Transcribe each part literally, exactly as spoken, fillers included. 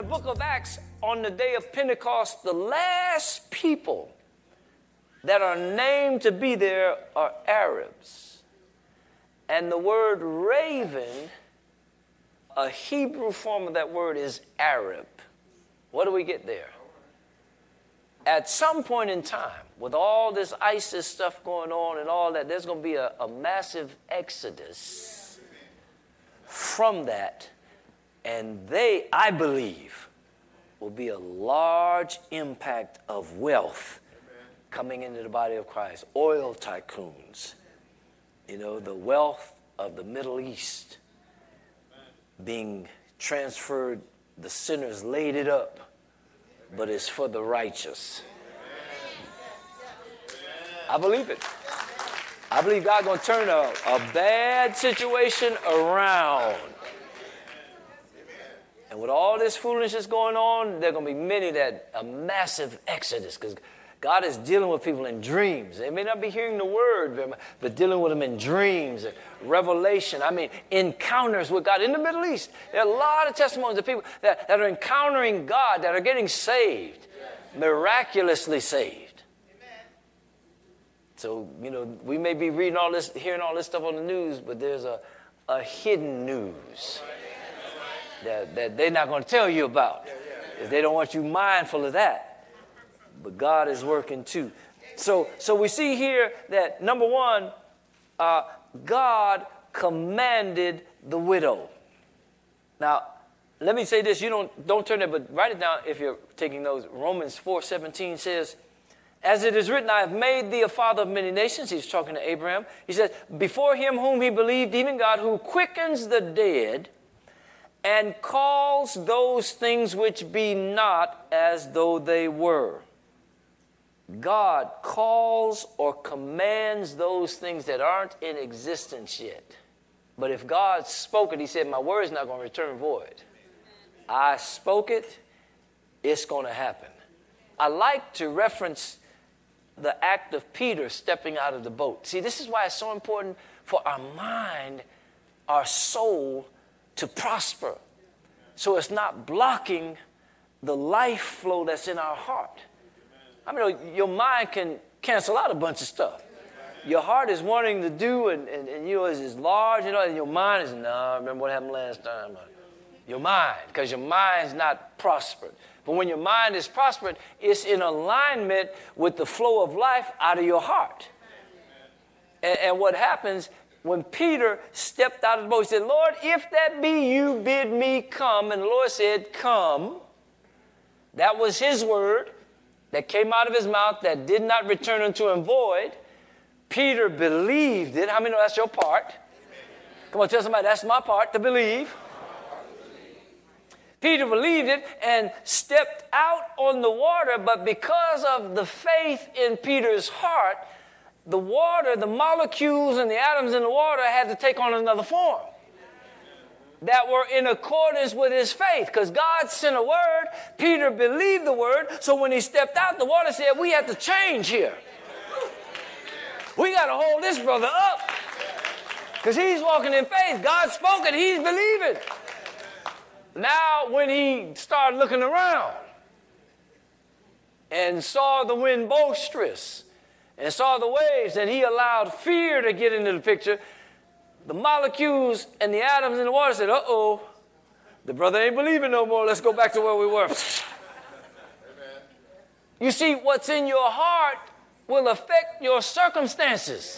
The book of Acts, on the day of Pentecost, the last people that are named to be there are Arabs. And the word raven, a Hebrew form of that word, is Arab. What do we get there? At some point in time, with all this ISIS stuff going on and all that, there's going to be a, a massive exodus from that. And they, I believe, will be a large impact of wealth coming into the body of Christ. Oil tycoons, you know, the wealth of the Middle East being transferred, the sinners laid it up, but it's for the righteous. I believe it. I believe God's going to turn a, a bad situation around. And with all this foolishness going on, there are going to be many that, a massive exodus, because God is dealing with people in dreams. They may not be hearing the word very much, but dealing with them in dreams, revelation. I mean, encounters with God in the Middle East. There are a lot of testimonies of people that, that are encountering God, that are getting saved, miraculously saved. So, you know, we may be reading all this, hearing all this stuff on the news, but there's a, a hidden news that, that they're not going to tell you about. If they don't want you mindful of that. But God is working too. So, so we see here that, number one, uh, God commanded the widow. Now, let me say this. You don't, don't turn it, but write it down if you're taking those. Romans four seventeen says, as it is written, I have made thee a father of many nations. He's talking to Abraham. He says, before him whom he believed, even God, who quickens the dead and calls those things which be not as though they were. God calls or commands those things that aren't in existence yet. But if God spoke it, he said, my word is not going to return void. I spoke it, it's going to happen. I like to reference the act of Peter stepping out of the boat. See, this is why it's so important for our mind, our soul to prosper. So it's not blocking the life flow that's in our heart. I mean, your mind can cancel out a bunch of stuff. Your heart is wanting to do, and, and, and you know, is, is large, you know, and your mind is, no, nah, remember what happened last time. Your mind, because your mind's not prospered. But when your mind is prospered, it's in alignment with the flow of life out of your heart. And, and what happens when Peter stepped out of the boat, he said, Lord, if that be you, bid me come. And the Lord said, come. That was his word that came out of his mouth that did not return unto him void. Peter believed it. How many know that's your part? Come on, tell somebody, that's my part, to believe. Peter believed it and stepped out on the water, but because of the faith in Peter's heart, the water, the molecules and the atoms in the water had to take on another form that were in accordance with his faith, because God sent a word. Peter believed the word, so when he stepped out, the water said, we have to change here. We got to hold this brother up, because he's walking in faith. God spoke it, he's believing. Now, when he started looking around and saw the wind boisterous and saw the waves, and he allowed fear to get into the picture, the molecules and the atoms in the water said, uh-oh, the brother ain't believing no more. Let's go back to where we were. You see, what's in your heart will affect your circumstances.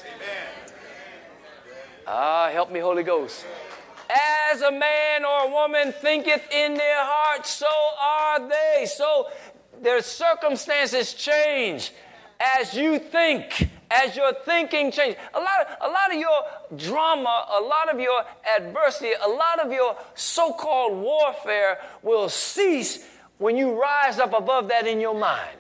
Ah, help me, Holy Ghost. As a man or a woman thinketh in their heart, so are they. So their circumstances change as you think. As your thinking changes. A lot, of, a lot of your drama, a lot of your adversity, a lot of your so-called warfare will cease when you rise up above that in your mind.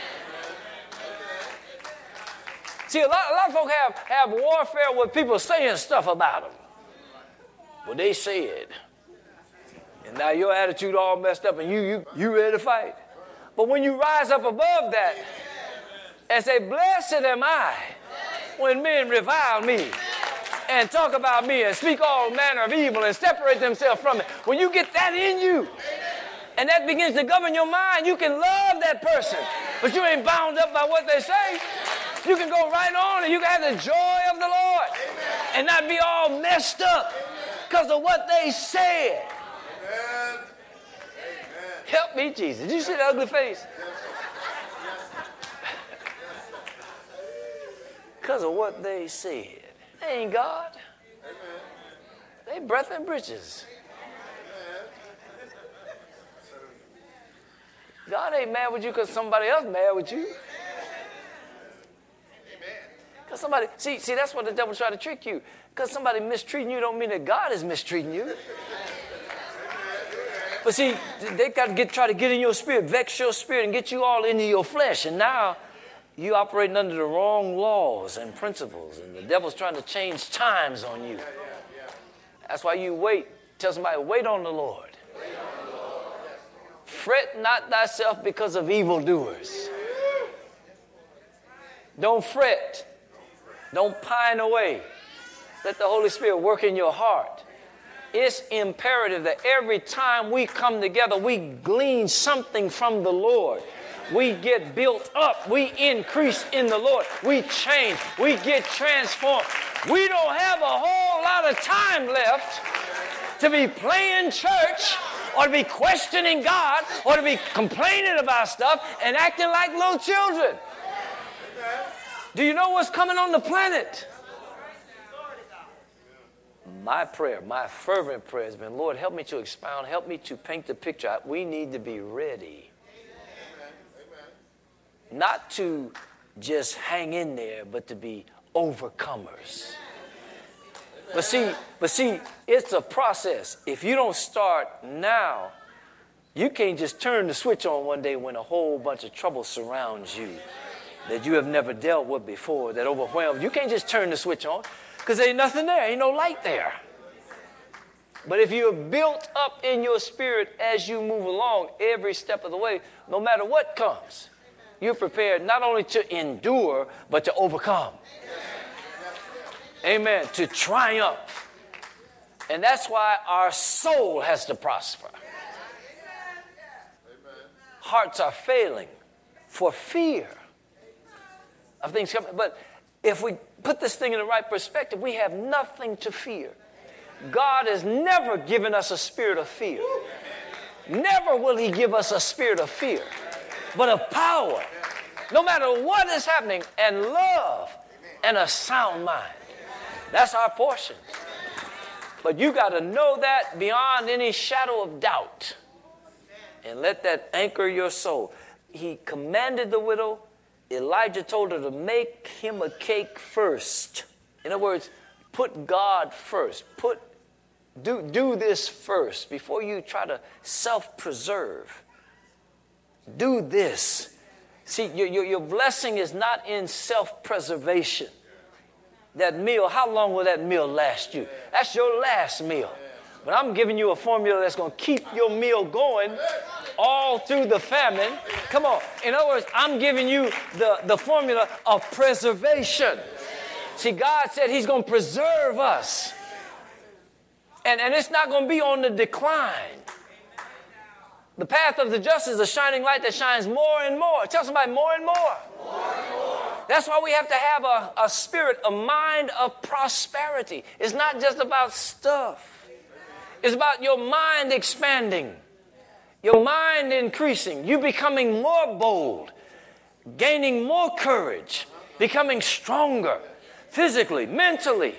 See, a lot, a lot of folk have, have warfare with people saying stuff about them. Well, they said. And now your attitude all messed up and you, you, you ready to fight. But when you rise up above that, and say, blessed am I when men revile me and talk about me and speak all manner of evil and separate themselves from it. When you get that in you, And that begins to govern your mind. You can love that person, but you ain't bound up by what they say. You can go right on and you can have the joy of the Lord and not be all messed up because of what they said. Amen. Help me, Jesus. Did you see that ugly face? Because of what they said. They ain't God. They breath and breeches. God ain't mad with you because somebody else mad with you. Because somebody, see, see, that's what the devil try to trick you. Because somebody mistreating you don't mean that God is mistreating you. But see, they got to get try to get in your spirit, vex your spirit, and get you all into your flesh. And now you operating under the wrong laws and principles. And the devil's trying to change times on you. That's why you wait. Tell somebody, wait on the Lord. Fret not thyself because of evildoers. Don't fret. Don't pine away. Let the Holy Spirit work in your heart. It's imperative that every time we come together, we glean something from the Lord. We get built up. We increase in the Lord. We change. We get transformed. We don't have a whole lot of time left to be playing church or to be questioning God or to be complaining about stuff and acting like little children. Do you know what's coming on the planet? My prayer, my fervent prayer has been, Lord, help me to expound, help me to paint the picture. We need to be ready. Not to just hang in there, but to be overcomers. But see, but see, it's a process. If you don't start now, you can't just turn the switch on one day when a whole bunch of trouble surrounds you that you have never dealt with before, that overwhelms. You can't just turn the switch on because there ain't nothing there. Ain't no light there. But if you're built up in your spirit as you move along every step of the way, no matter what comes, you're prepared not only to endure, but to overcome. Amen. To triumph. And that's why our soul has to prosper. Hearts are failing for fear of things coming. But if we put this thing in the right perspective, we have nothing to fear. God has never given us a spirit of fear. Never will he give us a spirit of fear, but of power. No matter what is happening, and love and a sound mind. That's our portion. But you got to know that beyond any shadow of doubt. And let that anchor your soul. He commanded the widow. Elijah told her to make him a cake first. In other words, put God first. Put, do, do this first before you try to self-preserve. Do this. See, your, your, your blessing is not in self-preservation. That meal, how long will that meal last you? That's your last meal. But I'm giving you a formula that's going to keep your meal going all through the famine. Come on. In other words, I'm giving you the, the formula of preservation. See, God said he's going to preserve us. And, and it's not going to be on the decline. The path of the just is a shining light that shines more and more. Tell somebody, more and more. More and more. That's why we have to have a, a spirit, a mind of prosperity. It's not just about stuff. It's about your mind expanding, your mind increasing, you becoming more bold, gaining more courage, becoming stronger physically, mentally,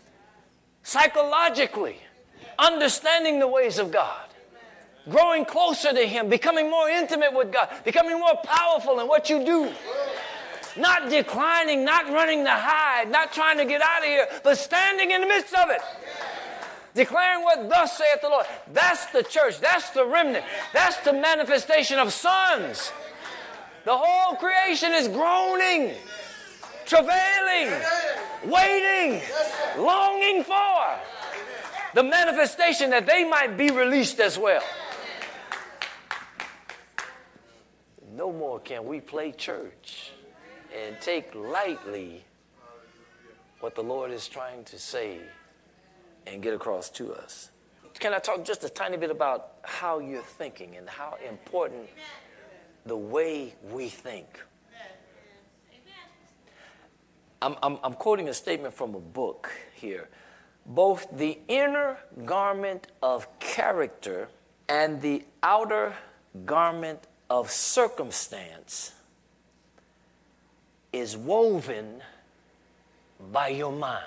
psychologically, understanding the ways of God. Growing closer to him, becoming more intimate with God, becoming more powerful in what you do. Not declining, not running to hide, not trying to get out of here, but standing in the midst of it. Declaring what thus saith the Lord. That's the church. That's the remnant. That's the manifestation of sons. The whole creation is groaning, travailing, waiting, longing for the manifestation that they might be released as well. No more can we play church and take lightly what the Lord is trying to say and get across to us. can I talk just a tiny bit about how you're thinking and how important the way we think? I'm, I'm, I'm quoting a statement from a book here. Both the inner garment of character and the outer garment of circumstance is woven by your mind.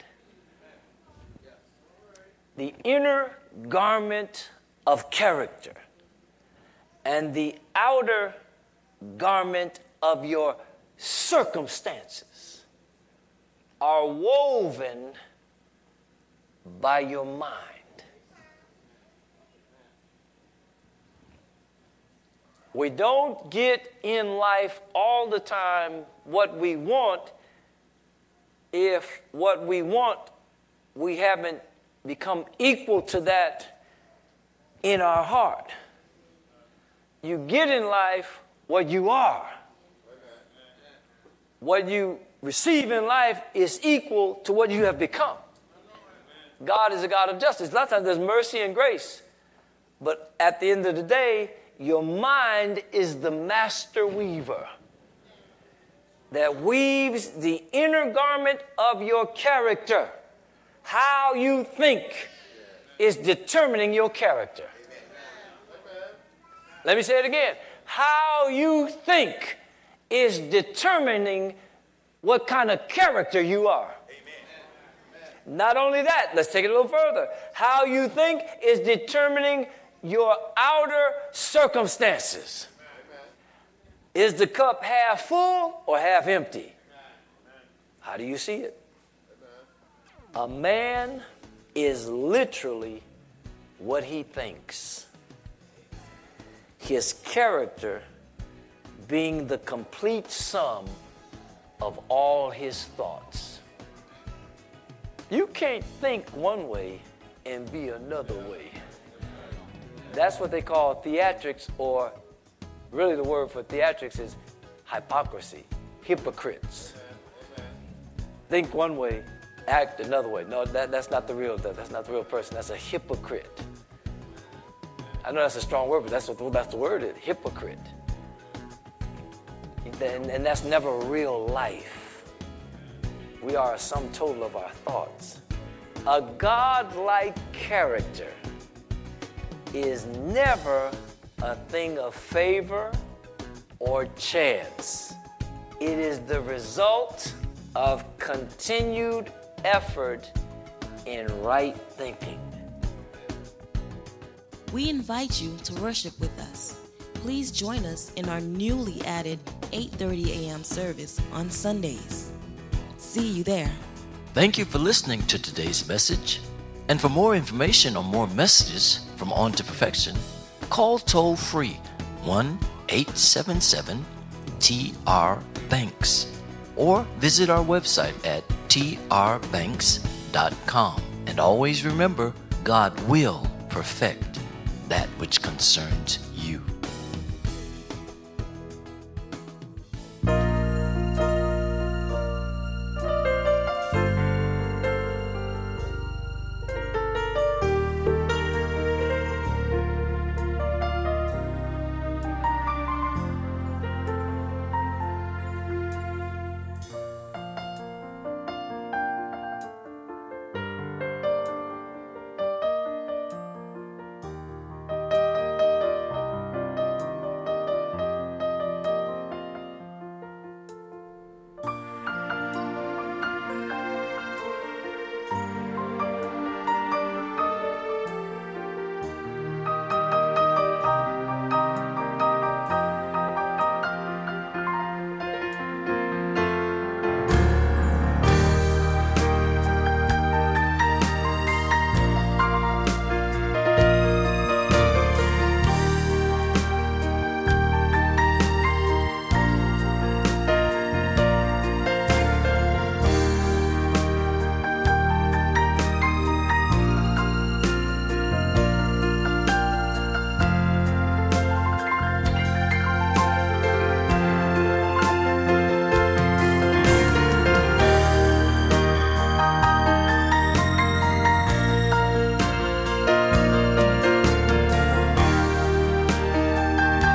The inner garment of character and the outer garment of your circumstances are woven by your mind. We don't get in life all the time what we want if what we want, we haven't become equal to that in our heart. You get in life what you are. What you receive in life is equal to what you have become. God is a God of justice. A lot of times there's mercy and grace. But at the end of the day, your mind is the master weaver that weaves the inner garment of your character. How you think is determining your character. Let me say it again. How you think is determining what kind of character you are. Not only that, let's take it a little further. How you think is determining your outer circumstances. Is the cup half full or half empty? How do you see it? A man is literally what he thinks. His character being the complete sum of all his thoughts. You can't think one way and be another way. That's what they call theatrics, or really the word for theatrics is hypocrisy, hypocrites. Think one way, act another way. No, that, that's not the real, that, that's not the real person. That's a hypocrite. I know that's a strong word, but that's what that's the word is, hypocrite. And, and that's never real life. We are a sum total of our thoughts. A God-like character is never a thing of favor or chance. It is the result of continued effort in right thinking. We invite you to worship with us. Please join us in our newly added eight thirty a.m. service on Sundays. See you there. Thank you for listening to today's message. And for more information on more messages from On to Perfection, call toll-free one eight seven seven T R Banks or visit our website at T R banks dot com. And always remember, God will perfect that which concerns you.